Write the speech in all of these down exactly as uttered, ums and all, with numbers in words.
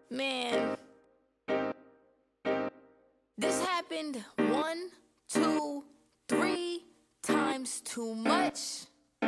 Man, this happened one, two, three times too much.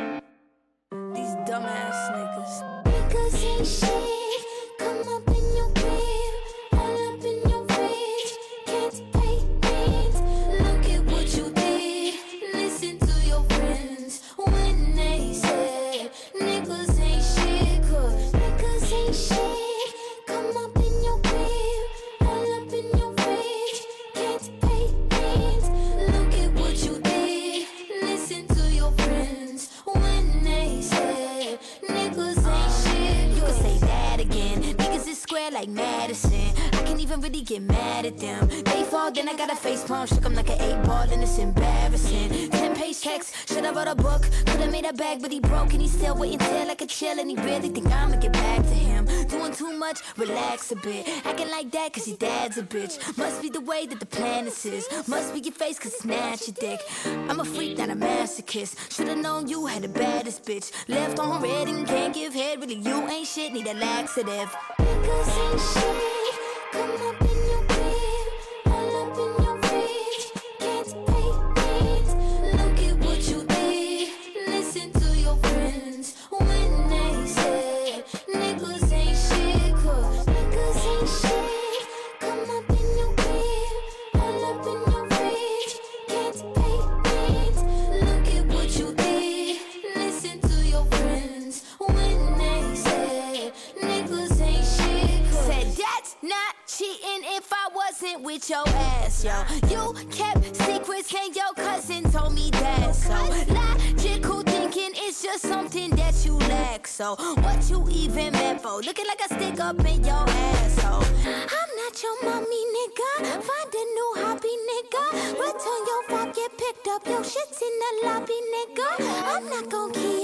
These dumbass niggas. Niggas ain't shit. Come up in your crib, all up in your fridge. Can't pay rent. Look at what you did. Listen to your friends when they said niggas ain't shit. Cause niggas ain't shit. Come up in your crib, all up in your fridge. Can't pay rent. Look at what you did. Listen to your friends when they said niggas ain't shit. You can say that again. Niggas is square like Madison. I can't even really get mad at them. They fall, then I got a face palm. Shook 'em like an eight ball, and it's embarrassing. Ten page checks, should've wrote a book. Could've made a bag, but he broke, and he's still waiting till I could chill. And he really think I'ma get back to him. Doing too much, relax a bit. Acting like that, cause your dad's a bitch. Must be the way that the planet is. Must be your face, cause it's snatch your dick. I'm a freak, not a masochist. Should've known you had the baddest bitch. Left on red and can't give head. Really, you ain't shit, need a laxative. Niggas ain't shit. Come up in your crib, all up in your fridge. Can't pay rent. Look at what you did. Listen to your friends when they said niggas ain't shit. Cause niggas ain't shit. Come up in your crib, all up in your fridge. Can't pay rent. Look at what you did. Listen to your friends when they said niggas ain't shit. Cause Said that's not cheating if I wasn't with your ass, yo. You kept secrets and your cousin told me that. So logical thinking is just something that you lack. So what you even meant for? Looking like a stick up in your asshole. I'm not your mommy, nigga. Find a new hobby, nigga. Return your phone, get picked up. Your shit's in the lobby, nigga. I'm not gon' keep